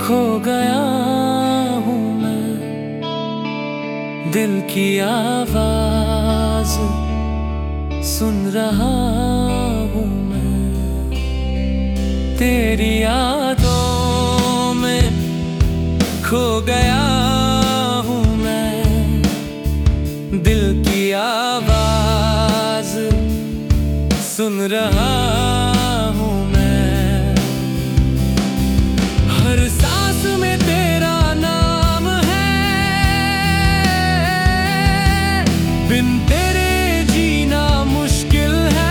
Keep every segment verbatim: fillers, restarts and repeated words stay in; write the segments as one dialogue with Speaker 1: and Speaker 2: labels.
Speaker 1: खो गया हूँ मैं, दिल की आवाज सुन रहा हूँ मैं। तेरी यादों में खो गया हूँ मैं, दिल की आवाज सुन रहा हूँ मैं। हर सांस में तेरा नाम है, बिन तेरे जीना मुश्किल है।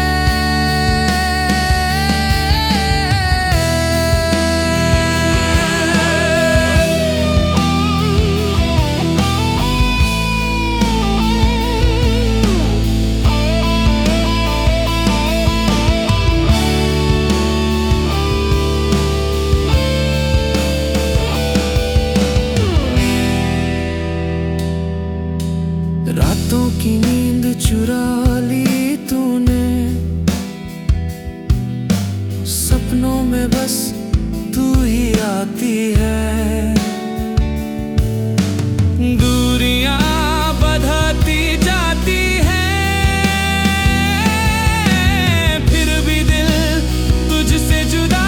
Speaker 1: रातों की नींद चुरा ली तूने, सपनों में बस तू ही आती है। दूरियां बढ़ती जाती हैं, फिर भी दिल तुझसे जुदा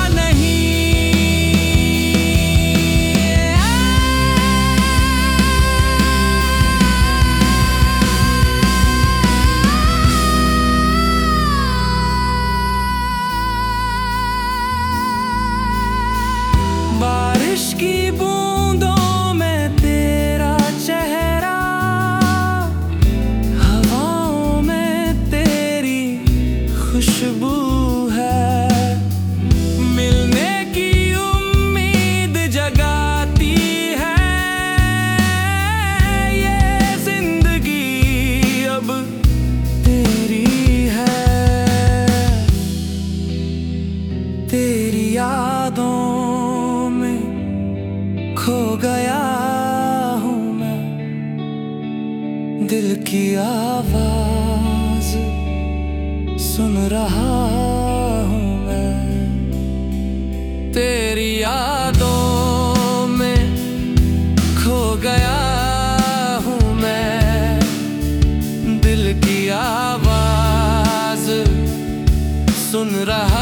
Speaker 1: बारिश की बूंदों में तेरा चेहरा, हवाओं में तेरी खुशबू है। मिलने की उम्मीद जगाती है, ये जिंदगी अब तेरी है। तेरी यादों खो गया हूँ मैं, दिल की आवाज सुन रहा हूँ मैं। तेरी यादों में खो गया हूँ मैं, दिल की आवाज सुन रहा